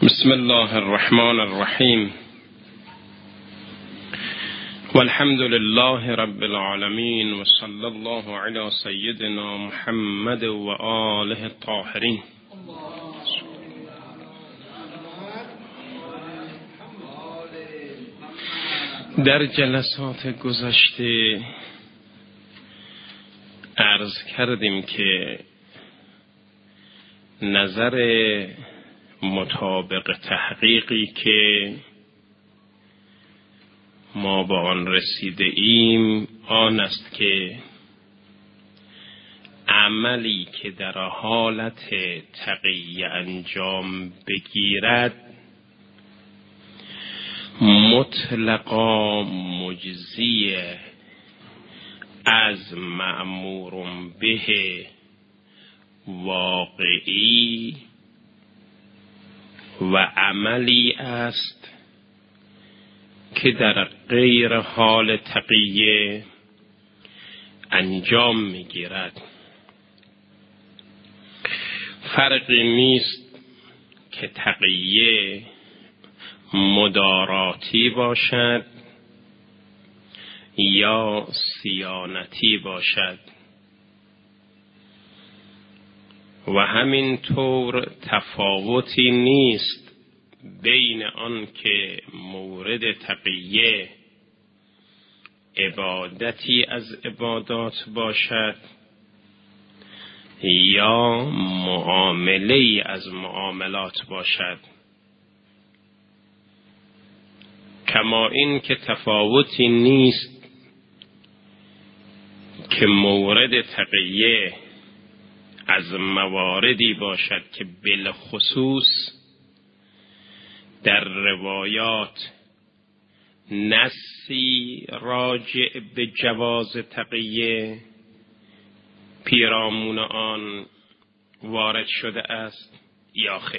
بسم الله الرحمن الرحیم والحمد لله رب العالمین و صلی الله علی سیدنا محمد و آله الطاهرین. در جلسات گذشته عرض کردیم که نظر مطابق تحقیقی که ما با آن رسیده ایم آن است که عملی که در حالت تقیه انجام بگیرد مطلقا مجزی از مأمور به واقعی و عملی است که در غیر حال تقیه انجام میگیرد. فرقی نیست که تقیه مداراتی باشد یا صیانتی باشد و همینطور تفاوتی نیست بین آن که مورد تقیه عبادتی از عبادات باشد یا معامله از معاملات باشد، کما این که تفاوتی نیست که مورد تقیه از مواردی باشد که بالخصوص در روایات نصی راجع به جواز تقیه پیرامون آن وارد شده است یا خیر.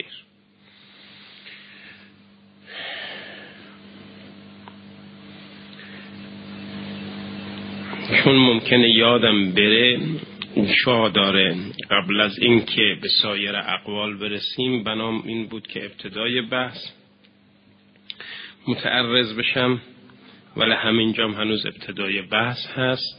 چون ممکنه یادم بره جا داره قبل از اینکه به سایر اقوال برسیم بنام این بود که ابتدای بحث متعرض بشم، ولی همینجام هنوز ابتدای بحث هست.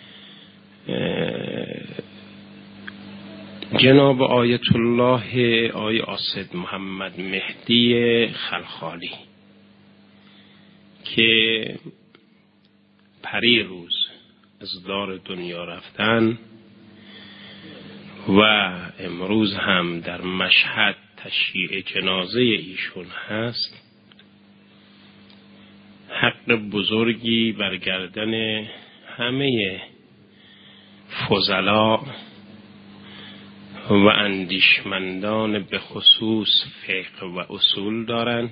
جناب آیت الله آی آسد محمد مهدی خلخالی که پری روز از دار دنیا رفتن و امروز هم در مشهد تشییع جنازه ایشون هست، حق بزرگی بر گردن همه فضلا و اندیشمندان به خصوص فقه و اصول دارن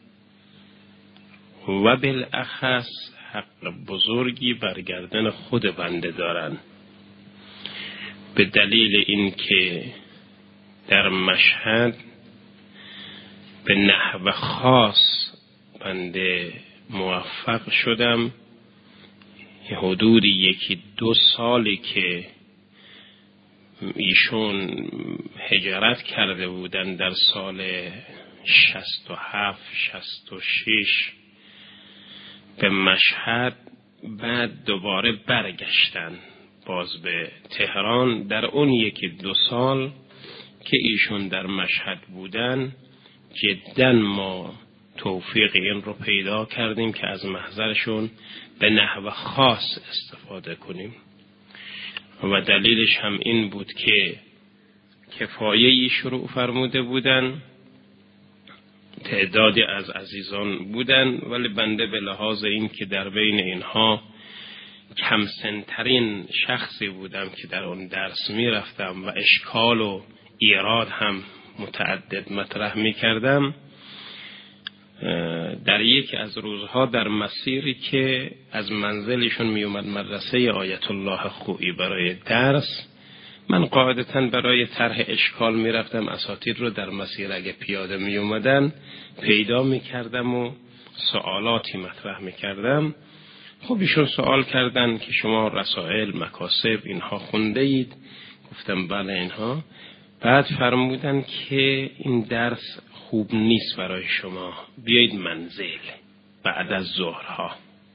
و بالاخص حق بزرگی بر گردن خود بنده دارن، به دلیل اینکه در مشهد به نحو خاص بنده موفق شدم حدود 1-2 سالی که ایشون هجرت کرده بودن در سال 67-66 به مشهد، بعد دوباره برگشتن باز به تهران. در اون 1-2 سال که ایشون در مشهد بودن جدا ما توفیق این رو پیدا کردیم که از محضرشون به نحو خاص استفاده کنیم و دلیلش هم این بود که کفایه‌ای شروع فرموده بودن، تعدادی از عزیزان بودن، ولی بنده به لحاظ این که در بین اینها کم سنترین شخصی بودم که در اون درس می رفتم و اشکال و ایراد هم متعدد مطرح می کردم، در یکی از روزها در مسیری که از منزلشون می اومد مدرسه آیت الله خویی برای درس، من قاعدتاً برای طرح اشکال می رفتم اساتید رو در مسیر اگه پیاده می اومدن پیدا می کردم و سوالاتی مطرح می کردم. خب ایشون سوال کردن که شما رسائل مکاسب اینها خونده اید؟ گفتم بله اینها. بعد فرمودن که این درس خوب نیست برای شما، بیایید منزل بعد از ظهرها.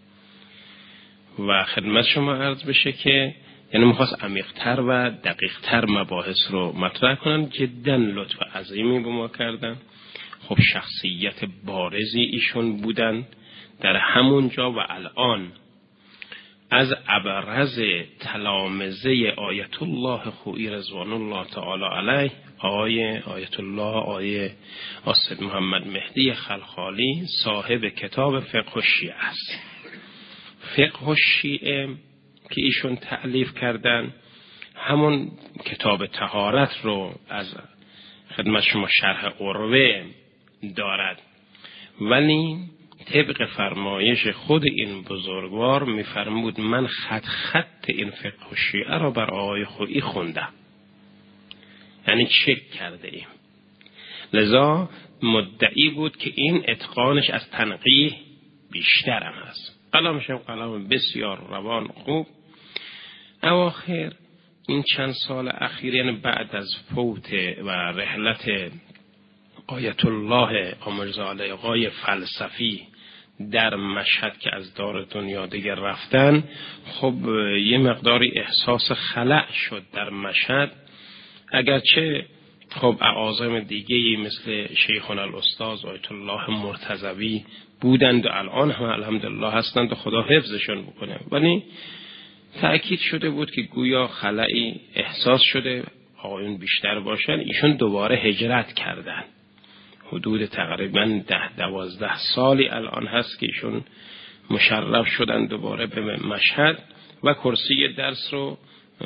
و خدمت شما عرض بشه که یعنی میخواست عمیق‌تر و دقیق‌تر مباحث رو مطرح کنن. جدا لطف عظیمی به ما کردن. خب شخصیت بارزی ایشون بودن در همون جا و الان از ابرز تلامذه آیت الله خویی رضوان الله تعالی علیه، آیت الله آقای سید محمد مهدی خلخالی، صاحب کتاب فقه الشیعه است. فقه الشیعه که ایشون تألیف کردن همون کتاب طهارت رو از خدمت شما شرح عروه دارد، ولی طبق فرمایش خود این بزرگوار میفرمود من خط این فقه الشیعه را بر آقای خویی خوندم، یعنی چک کرده ایم. لذا مدعی بود که این اتقانش از تنقیح بیشتر هم هست. قلمش هم قلم بسیار روان خوب. اواخر این چند سال اخیر، یعنی بعد از فوت و رحلت آیت الله آمرزاده آقای فلسفی در مشهد که از دار دنیا دیگر رفتن، خب یه مقداری احساس خلأ شد در مشهد. اگرچه خب اعاظم دیگه‌ای مثل شیخنا الاستاذ آیت الله مرتضوی بودند و الان هم الحمدلله هستند و خدا حفظشون بکنه، ولی تأکید شده بود که گویا خلأی احساس شده، آقایون بیشتر باشن. ایشون دوباره هجرت کردن. حدود تقریبا 10-12 سالی الان هست که ایشون مشرف شدن دوباره به مشهد و کرسی درس رو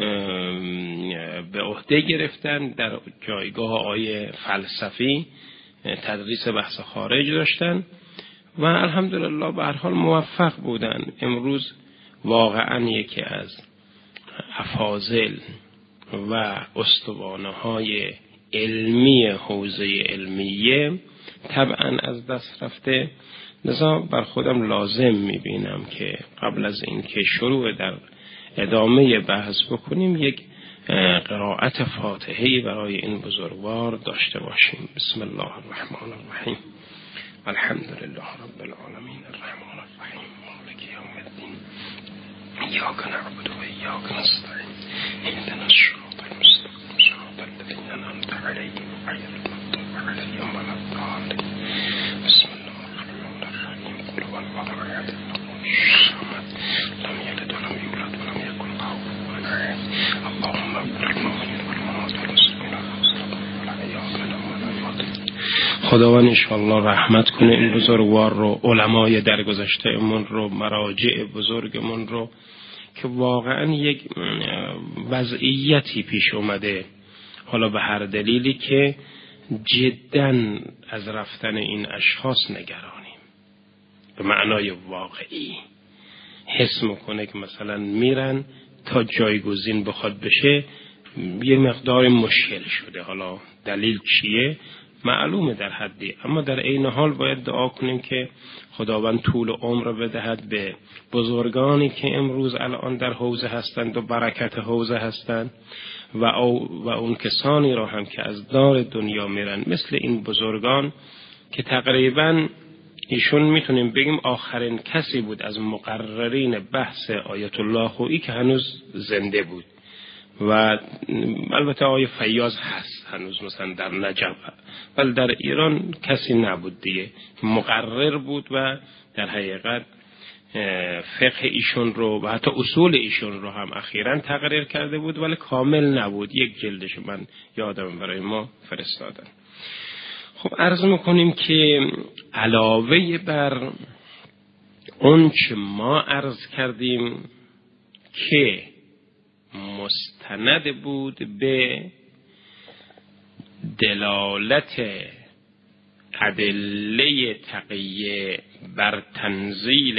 به عهده گرفتن. در جایگاه آقای فلسفی تدریس بحث خارج داشتن و الحمدلله به هر حال موفق بودن. امروز واقعا یکی از افاضل و استوانه‌های علمی حوزه علمیه طبعا از دست رفته. لذا بر خودم لازم میبینم که قبل از اینکه شروع در ادامه بحث بکنیم یک قرائت فاتحه‌ای برای این بزرگوار داشته باشیم. بسم الله الرحمن الرحیم. الحمد لله رب العالمین الرحمن الرحیم مالک یوم الدین ایاک نعبد و ایاک نستعین اهدنا الصراط المستقیم صراط الذین انعمت علیهم غیر المغضوب علیهم ولا الضالین. بسم الله الرحمن الرحیم. قل هو الله احد الله الصمد لم یلد ولم یولد ولم یکن له کفوا احد. اللهم اغفر للمؤمنین والمؤمنات والمسلمین والمسلمات والاحیاء منهم والاموات. خداوند انشاءالله رحمت کنه این بزرگوار رو، علمای درگذشته‌مون رو، مراجع بزرگمون رو که واقعا یک وضعیتی پیش اومده، حالا به هر دلیلی که جداً از رفتن این اشخاص نگرانیم. به معنای واقعی حس میکنه که مثلا میرن تا جایگزین بخواد بشه یه مقدار مشکل شده. حالا دلیل چیه؟ معلومه در حدی، اما در عین حال باید دعا کنیم که خداوند طول عمر بدهد به بزرگانی که امروز الان در حوزه هستند و برکت حوزه هستند و اون کسانی را هم که از دار دنیا میرن مثل این بزرگان که تقریبا ایشون میتونیم بگیم آخرین کسی بود از مقررین بحث آیت الله خویی که هنوز زنده بود. و البته آقای فیاض هست هنوز مثلا در نجف، ولی در ایران کسی نبود دیگه. مقرر بود و در حقیقت فقه ایشون رو و حتی اصول ایشون رو هم اخیراً تقریر کرده بود، ولی کامل نبود. یک جلدش من یادم برای ما فرستادن. خب عرض میکنیم که علاوه بر اون چه ما عرض کردیم که مستند بود به دلالت ادله تقیه بر تنزیل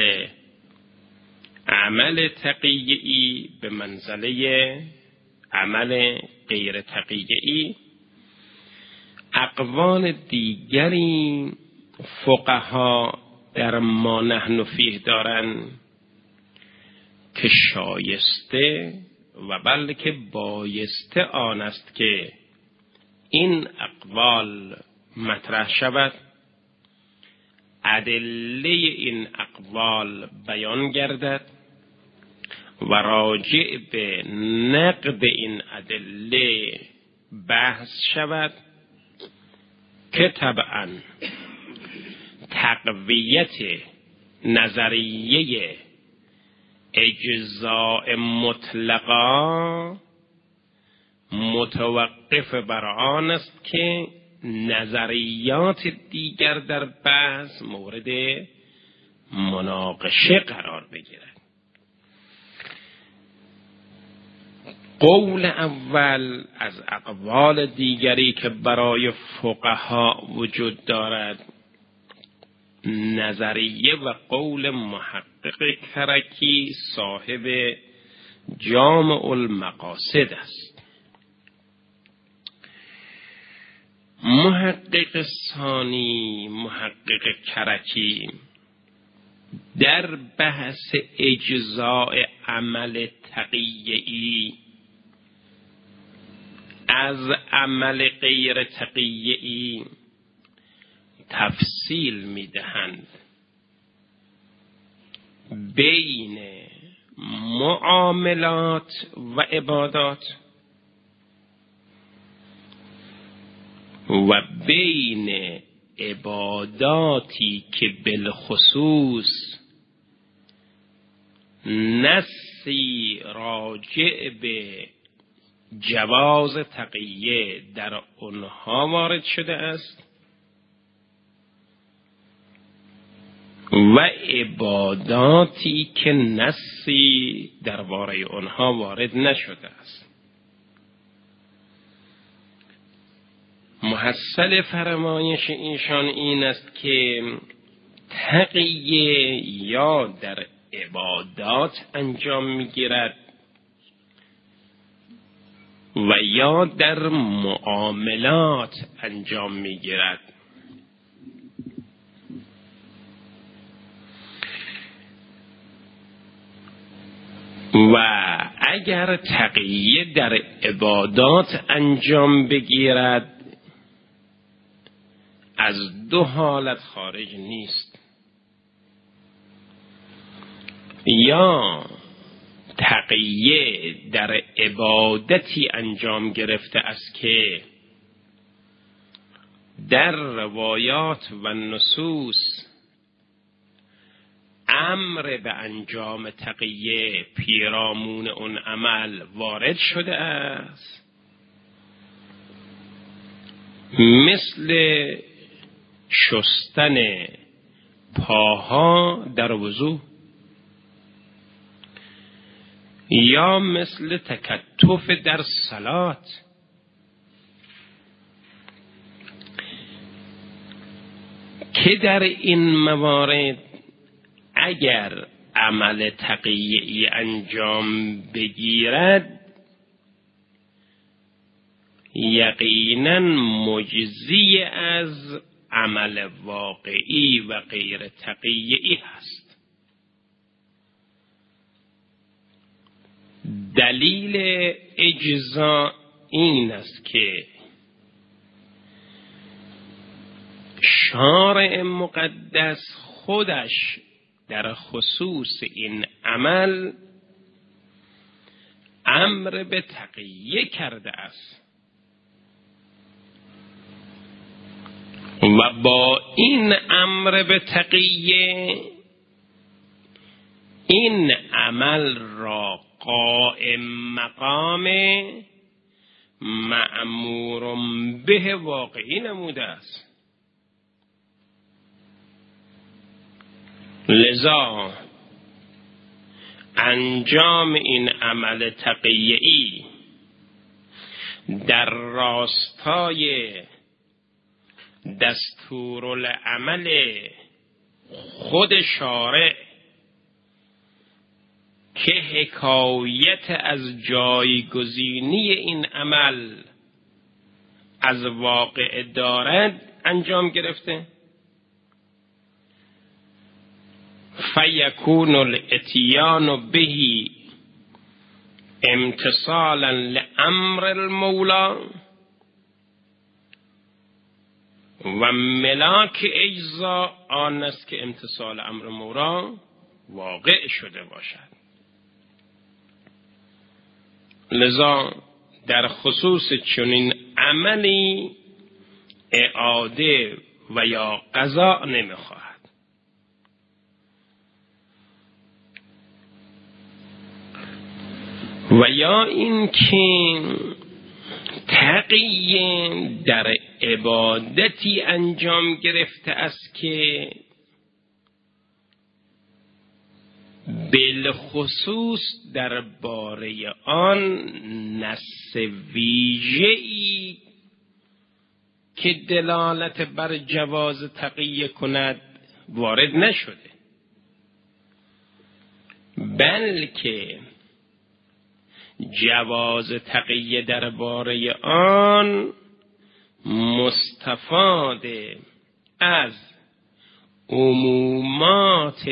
عمل تقیه‌ای به منزله عمل غیر تقیه‌ای، اقوال دیگری فقها در ما نحن فیه دارن که شایسته و بلکه بایسته آن است که این اقوال مطرح شود، ادله این اقوال بیان گردد و راجع به نقد این ادله بحث شود که طبعا تقویت نظریه اجزاء مطلقا متوقف بر آن است که نظریات دیگر در بحث مورد مناقشه قرار بگیرد. قول اول از اقوال دیگری که برای فقها وجود دارد نظریه و قول محقق کرکی صاحب جامع المقاصد است. محقق ثانی، محقق کرکی، در بحث اجزاء عمل تقیه‌ای از عمل غیر تقیه‌ای تفصیل می‌دهند بین معاملات و عبادات و بین عباداتی که بالخصوص نصی راجع به جواز تقیه در آنها وارد شده است و عباداتی که نصی درباره آنها وارد نشده است. محصل فرمایش ایشان این است که تقیه یا در عبادات انجام می‌گیرد و یا در معاملات انجام می‌گیرد. و اگر تقیه در عبادات انجام بگیرد از دو حالت خارج نیست، یا تقیه در عبادتی انجام گرفته است که در روایات و نصوص امر به انجام تقیه پیرامون اون عمل وارد شده است، مثل شستن پاها در وضو یا مثل تکتف در صلات، که در این موارد اگر عمل تقیه‌ای انجام بگیرد یقینا مجزی از عمل واقعی و غیر تقیه‌ای هست. دلیل اجزا این است که شارع مقدس خودش در خصوص این عمل امر به تقیه کرده است و با این امر به تقیه این عمل را قائم مقام مأمور به واقعی نموده است. لذا انجام این عمل تقیه‌ای در راستای دستورالعمل خود شارع که حکایت از جایگزینی این عمل از واقع دارد انجام گرفته، فیکون الاتیان به امتثالا لامر المولا و ملاک اجزا آن است که امتثال امر مورا واقع شده باشد. لذا در خصوص چنین عملی اعاده و یا قضا نمیخواهد. و یا این که تقیه در عبادتی انجام گرفته است که بالخصوص در باره آن نص ویژه‌ای که دلالت بر جواز تقیه کند وارد نشده، بلکه جواز تقیه در باره آن مستفاد از عمومات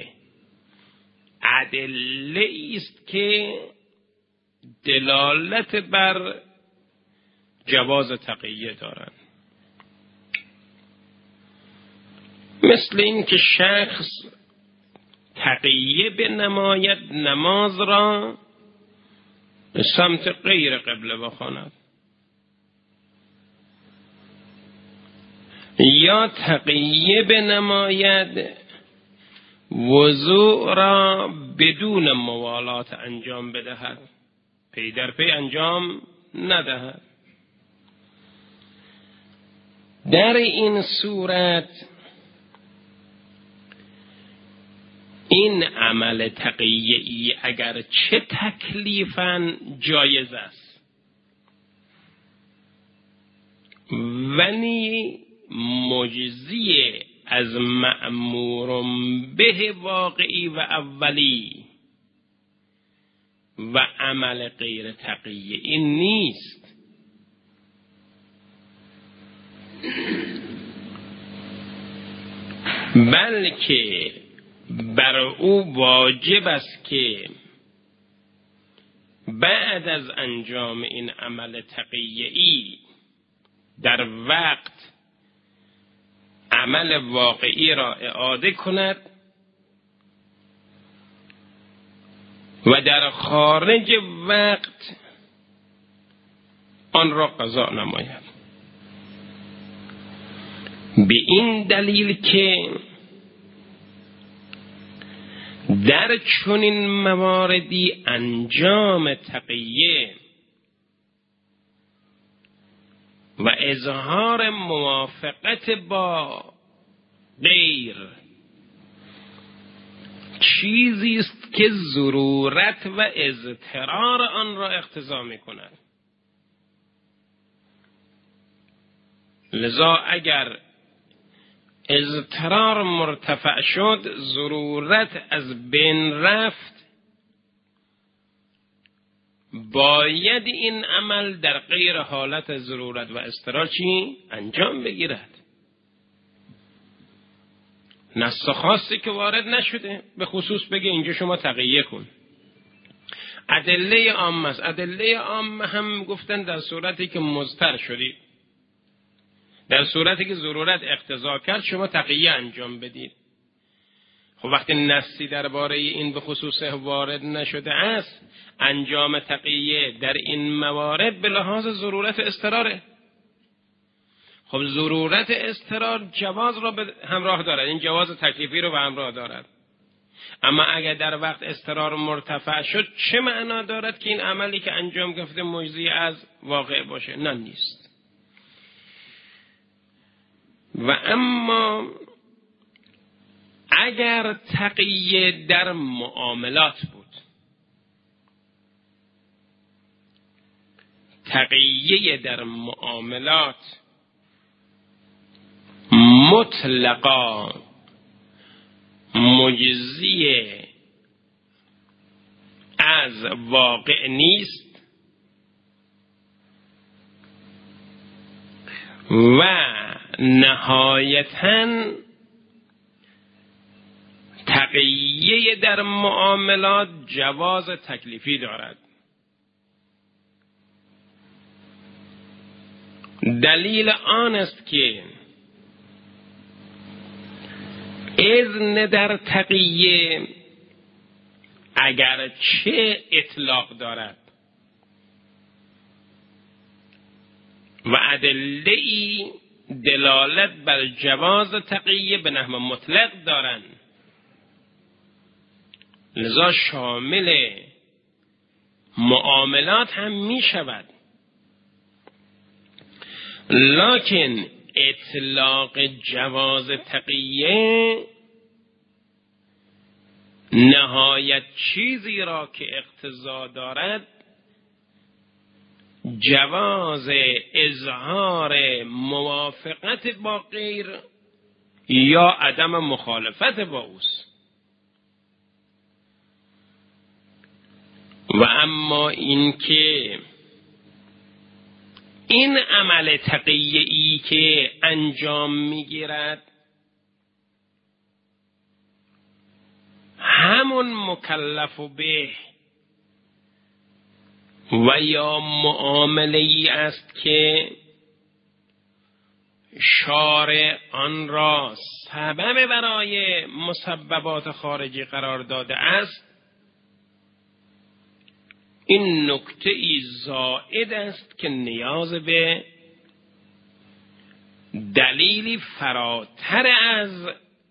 ادله است که دلالت بر جواز تقیه دارند. مثل این که شخص تقیه بنماید نماز را به سمت غیر قبله بخواند، یا تقیه بنماید وضوء را بدون موالات انجام بدهد، پی در پی انجام ندهد. در این صورت این عمل تقیه‌ای اگر چه تکلیفاً جایز است ولی مجزی از مأمور به واقعی و اولی و عمل غیر تقیه‌ای نیست. بلکه بر او واجب است که بعد از انجام این عمل تقیه‌ای در وقت عمل واقعی را اعاده کند و در خارج وقت آن را قضا نماید، به این دلیل که در چنین مواردی انجام تقیه و اظهار موافقت با غیر چیزی است که ضرورت و اضطرار آن را اقتضا می کند. لذا اگر اضطرار مرتفع شد، ضرورت از بین رفت، باید این عمل در غیر حالت ضرورت و اضطرار انجام بگیرد. نص خاصی که وارد نشده به خصوص بگه اینجا شما تقیه کن. ادله عامه است. ادله عامه هم گفتن در صورتی که مضطر شدید، در صورتی که ضرورت اقتضا کرد شما تقیه انجام بدید. خب وقتی نصی درباره این به خصوص وارد نشده است، انجام تقیه در این موارد به لحاظ ضرورت اضطراره. خب ضرورت اضطرار جواز را به همراه دارد، این جواز تکلیفی رو به همراه دارد. اما اگر در وقت اضطرار مرتفع شد، چه معنا دارد که این عملی که انجام گرفته مجزی از واقع باشه؟ نه، نیست. و اما اگر تقیه در معاملات بود، تقیه در معاملات مطلقا مجزی از واقع نیست و نهایتاً تقیه در معاملات جواز تکلیفی دارد. دلیل آن است که اذن در تقیه اگرچه اطلاق دارد و ادله‌ای دلالت بر جواز تقیه به نحو مطلق دارند، لذا شامل معاملات هم می شود. لکن اطلاق جواز تقیه نهایت چیزی را که اقتضا دارد جواز اظهار موافقت با غیر یا عدم مخالفت با اوست. و اما اینکه این عمل تقیه‌ای که انجام میگیرد همون مکلف به و یا معامله‌ای است که شارع آن را سبب برای مسببات خارجی قرار داده است، این نکته ای زائد است که نیاز به دلیلی فراتر از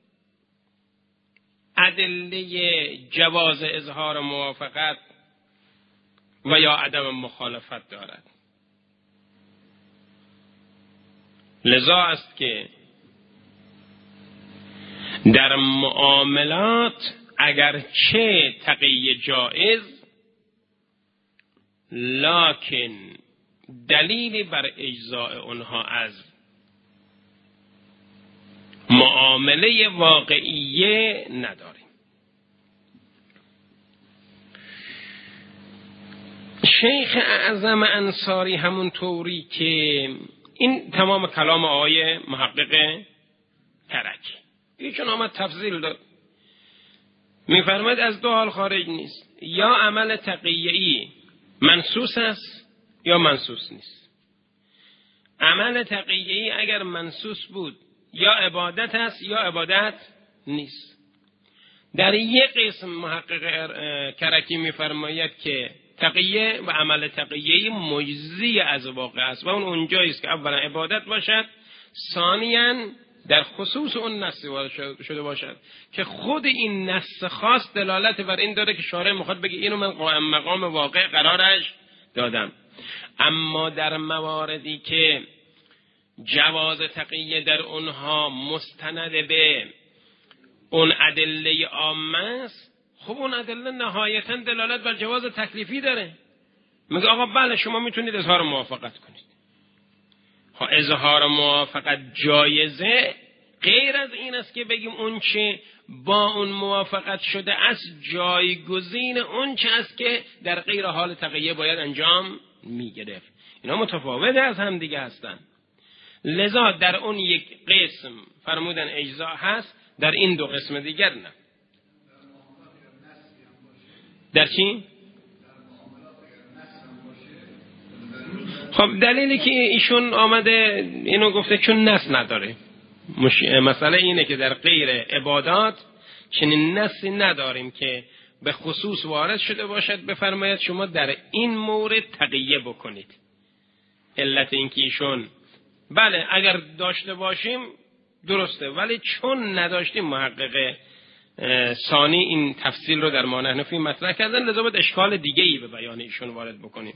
ادله جواز اظهار موافقت و یا عدم مخالفت دارد. لذا است که در معاملات اگرچه تقیه جائز، لکن دلیلی بر اجزاء آنها از معامله واقعیه نداریم. شیخ اعظم انصاری همون طوری که این تمام کلام آقای محقق کرکی، ایشون آمد تفضیل داد، میفرماید از دو حال خارج نیست، یا عمل تقیه‌ای منسوس است یا منسوس نیست. عمل تقیه‌ای اگر منسوس بود یا عبادت است یا عبادت نیست. در یک قسم محقق کرکی میفرماید که تقیه و عمل تقیه‌ای مجزی از واقع است و اون اونجایی است که اولا عبادت باشد، ثانیاً در خصوص اون نص شده باشد که خود این نص خاص دلالت بر این داره که شارع میخواد بگه اینو من مقام واقع قرارش دادم. اما در مواردی که جواز تقیه در اونها مستند به اون ادله عامه است، خب اون ادله نهایتا دلالت بر جواز تکلیفی داره. میگه آقا بله شما میتونید اظهار موافقت کنید. اظهار موافقت جایزه، غیر از این است که بگیم اون چه با اون موافقت شده است جایگزین اون چه است که در غیر حال تقیه باید انجام میگرفت. اینا متفاوت از هم دیگه هستن. لذا در اون یک قسم فرمودن اجزا هست، در این دو قسم دیگر نه. در چی؟ خب دلیلی که ایشون آمده اینو گفته چون نص نداره. مسئله اینه که در غیر عبادات چنین نصی نداریم که به خصوص وارد شده باشد بفرماید شما در این مورد تقیه بکنید. علت این که ایشون بله اگر داشته باشیم درسته، ولی چون نداشتیم محقق ثانی این تفصیل رو در مانع حنفی مطرح کردن، لذا باید اشکال دیگه‌ای به بیان ایشون وارد بکنیم.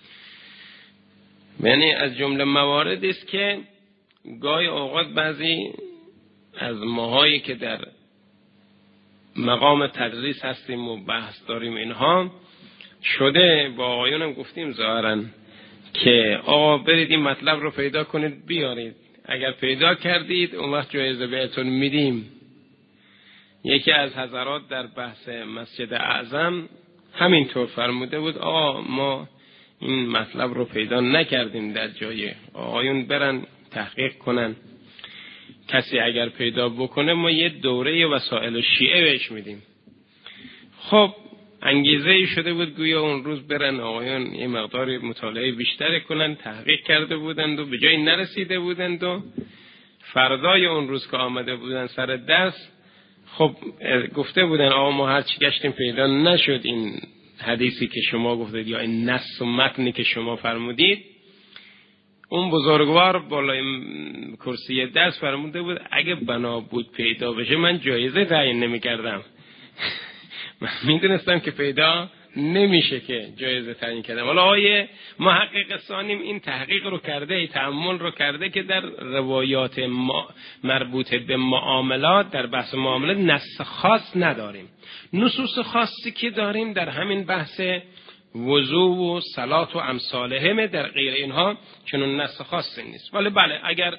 یعنی از جمله موارد است که گاهی اوقات بعضی از ماهایی که در مقام تدریس هستیم و بحث داریم اینها شده، با آقایونم گفتیم ظاهراً که آقا برید این مطلب رو پیدا کنید بیارید، اگر پیدا کردید اون وقت جایزه بهتون میدیم. یکی از حضرات در بحث مسجد اعظم همینطور فرموده بود آقا ما این مطلب رو پیدا نکردیم در جای، آقایون برن تحقیق کنن، کسی اگر پیدا بکنه ما یه دوره وسائل شیعه بهش میدیم. خب انگیزه شده بود گویا اون روز برن آقایون یه مقدار مطالعه بیشتر کنن، تحقیق کرده بودند و به جایی نرسیده بودند و فردای اون روز که آمده بودن سر درس خب گفته بودن آقا ما هر چی گشتیم پیدا نشد این حدیثی که شما گفتید یا این نص و متنی که شما فرمودید. اون بزرگوار بالای کرسی درس فرموده بود اگه بنا بود پیدا بشه من جایزه تعیین نمی‌کردم. من میدونستم که پیدا نمیشه که جایزه تعیین کردم. حالا آیه محقق ثانیم این تحقیق رو کرده، تأمل رو کرده که در روایات مربوط به معاملات، در بحث معاملات نص خاص نداریم. نصوص خاصی که داریم در همین بحث وضو و صلات و امثالهم، در غیر اینها چنون نص خاصی نیست. ولی بله اگر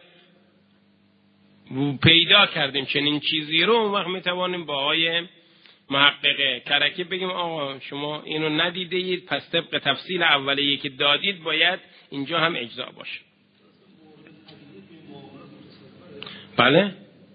پیدا کردیم چنین چیزی رو اون وقت میتوانیم با آیه محقق کرکی بگیم آقا شما اینو ندیدید پس طبق تفصیل اولیه که دادید باید اینجا هم اجزا باشه. بله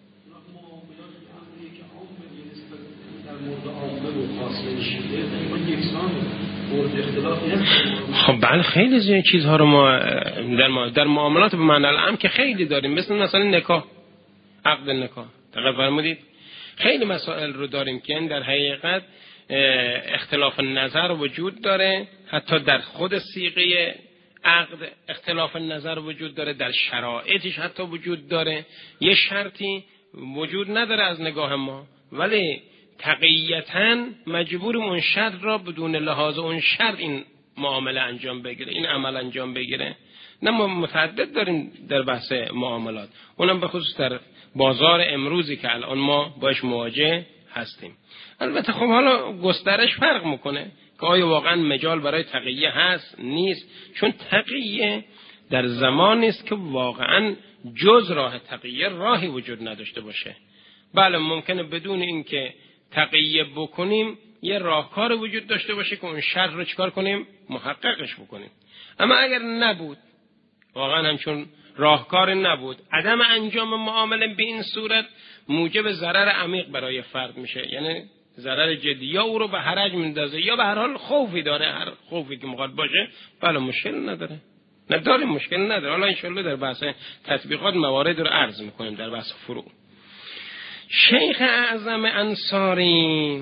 خب بله خیلی زیاد چیزها رو ما در معاملات به معنی العام که خیلی داریم، مثلا نکاح، عقد نکاح دقیق فرمودید. خیلی مسائل رو داریم که در حقیقت اختلاف نظر وجود داره، حتی در خود صیغه عقد اختلاف نظر وجود داره، در شرایطش حتی وجود داره. یه شرطی وجود نداره از نگاه ما ولی تقییتاً مجبور اون شرط را بدون لحاظ اون شرط این معامله انجام بگیره، این عمل انجام بگیره. نه ما متعدد داریم در بحث معاملات، اونم به خصوص در بازار امروزی که الان ما باش مواجه هستیم. البته خب حالا گسترش فرق میکنه که آیا واقعا مجال برای تقیه هست نیست، چون تقیه در زمان نیست که واقعا جز راه تقیه راهی وجود نداشته باشه. بله ممکنه بدون اینکه تقیه بکنیم یه راهکار وجود داشته باشه که اون شرط رو چیکار کنیم محققش بکنیم. اما اگر نبود، واقعا همچون راهکار نبود، عدم انجام معامله به این صورت موجب ضرر عمیق برای فرد میشه، یعنی ضرر جدی، یا او رو به حرج میندازه یا به هر حال خوفی داره، هر خوفی که میخواد باشه. بله مشکل نداره، نداریم مشکل نداره. حالا انشالله در بحث تطبیقات موارد رو عرض میکنیم در بحث فروع. شیخ اعظم انصاری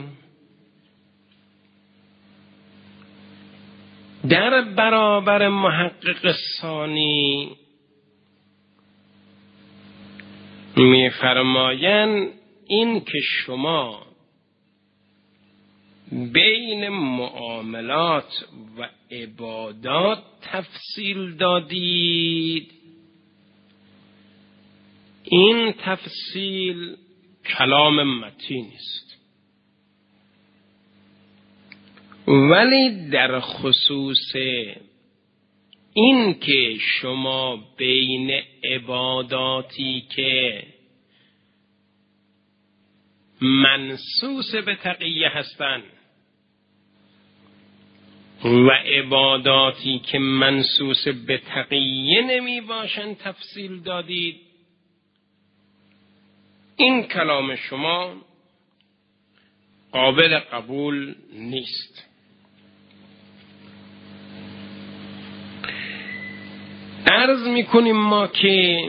در برابر محقق ثانی می‌فرمایند این که شما بین معاملات و عبادات تفصیل دادید، این تفصیل کلام متین است، ولی در خصوص این که شما بین عباداتی که منسوس به تقیه هستند و عباداتی که منسوس به تقیه نمی باشند تفصیل دادید، این کلام شما قابل قبول نیست. عرض میکنیم ما که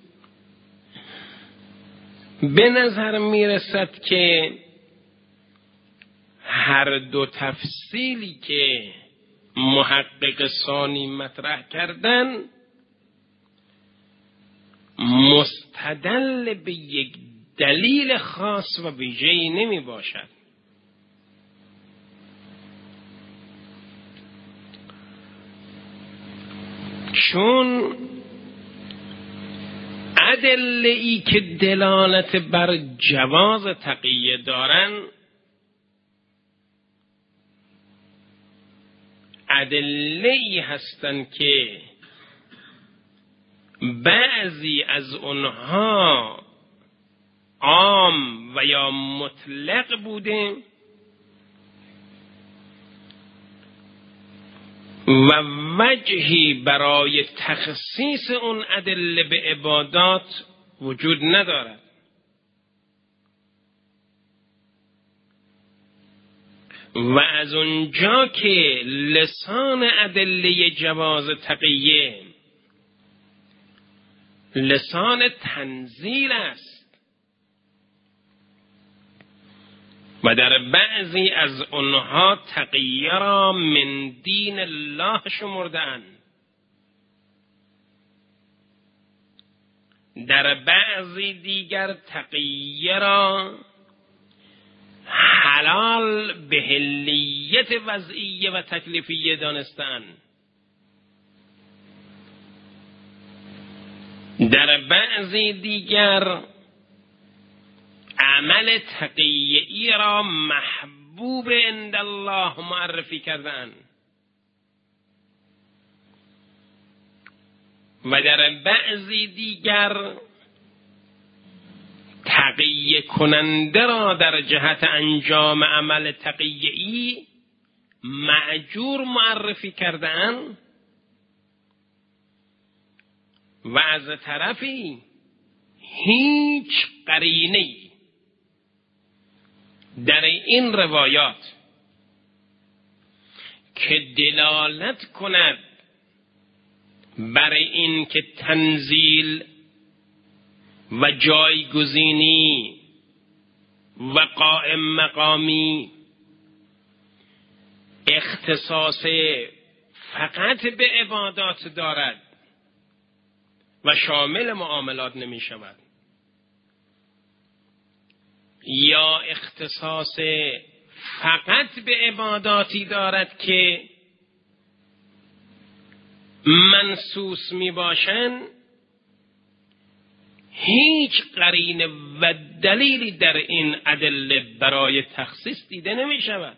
به نظر میرسد که هر دو تفصیلی که محقق ثانی مطرح کردن مستدل به یک دلیل خاص و ویژه‌ای نمی باشد. چون ادله‌ای که دلالت بر جواز تقیه دارن ادله‌ای هستند که بعضی از اونها عام و یا مطلق بوده و وجهی برای تخصیص اون ادله به عبادات وجود ندارد. و از اونجا که لسان ادله جواز تقیه لسان تنزیل است، و در بعضی از اونها تقیه را من دین الله شمردند، در بعضی دیگر تقیه را حلال به حلیت وضعیه و تکلیفیه دانستند، در بعضی دیگر عمل تقیه‌ای را محبوب عند الله معرفی کردند و در بعضی دیگر تقیه کننده را در جهت انجام عمل تقیه‌ای مأجور معرفی کردند و از طرفی هیچ قرینه‌ای در این روایات که دلالت کند برای این که تنزیل و جایگزینی و قائم مقامی اختصاص فقط به عبادات دارد و شامل معاملات نمی شود، یا اختصاص فقط به عباداتی دارد که منصوص می باشند، هیچ قرینه و دلیلی در این ادله برای تخصیص دیده نمی شود.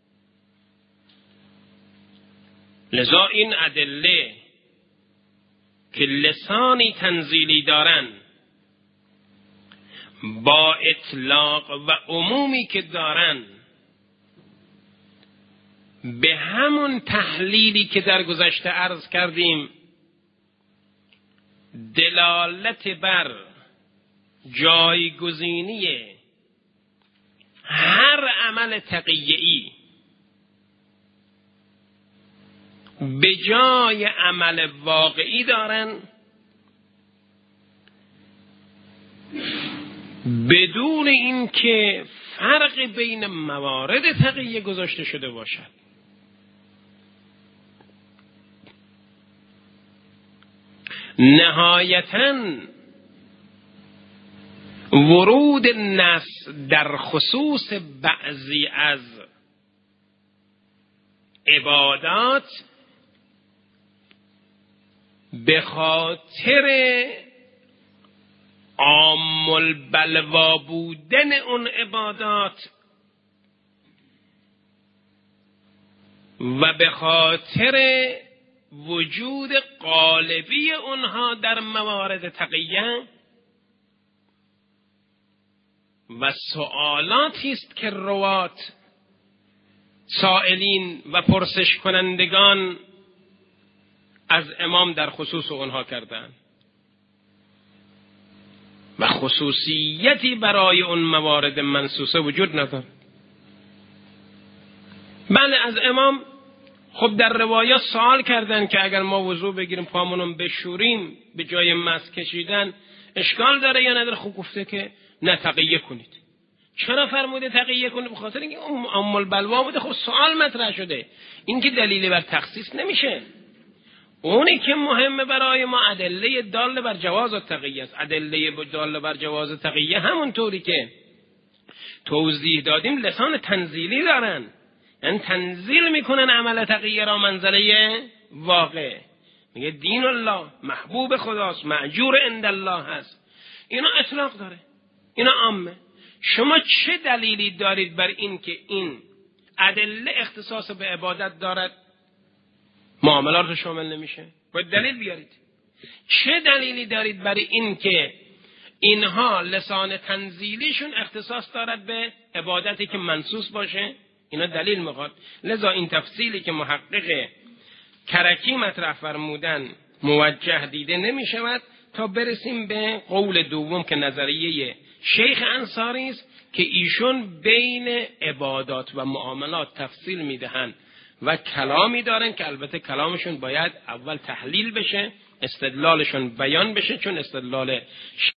لذا این ادله که لسانی تنزیلی دارند با اطلاق و عمومی که دارند به همون تحلیلی که در گذشته عرض کردیم دلالت بر جایگزینی هر عمل تقیه‌ای به جای عمل واقعی دارن بدون اینکه فرق بین موارد تقیه گذاشته شده باشد. نهایتاً ورود نص در خصوص بعضی از عبادات به خاطر عام البلوا بودن اون عبادات و به خاطر وجود غالبی اونها در موارد تقیه و سوالاتی است که روات سائلین و پرسش کنندگان از امام در خصوص اونها کردند و خصوصیتی برای اون موارد منصوصه وجود ندارد. بله، از امام خب در روایات سوال کردن که اگر ما وضو بگیریم پامونم بشوریم به جای مس کشیدن اشکال داره یا نداره؟ خب گفته که نه، تقیه کنید. چرا فرموده تقیه کنید؟ به خاطر اینکه عام البلوا بوده. خب سوال مطرح شده، این که دلیلی بر تخصیص نمیشه. اونی که مهمه برای ما ادله داله بر جواز تقیه است. ادله داله بر جواز تقیه همونطوری که توضیح دادیم لسان تنزیلی دارن، یعنی تنزیل میکنن عمل تقیه را منزله واقع. میگه دین الله محبوب خداست، مأجور عند الله هست. اینا اطلاق داره، اینا عامه. شما چه دلیلی دارید بر این که این ادله اختصاص به عبادت دارد معاملات رو شامل نمیشه؟ باید دلیل بیارید. چه دلیلی دارید برای این که اینها لسان تنزیلیشون اختصاص دارد به عبادتی که منصوص باشه؟ اینا دلیل میخواد. لذا این تفصیلی که محقق کرکی مطرح فرمودن موجه دیده نمیشود تا برسیم به قول دوم که نظریه شیخ انصاری است که ایشون بین عبادات و معاملات تفصیل میدهند و کلامی دارن که البته کلامشون باید اول تحلیل بشه، استدلالشون بیان بشه، چون استدلال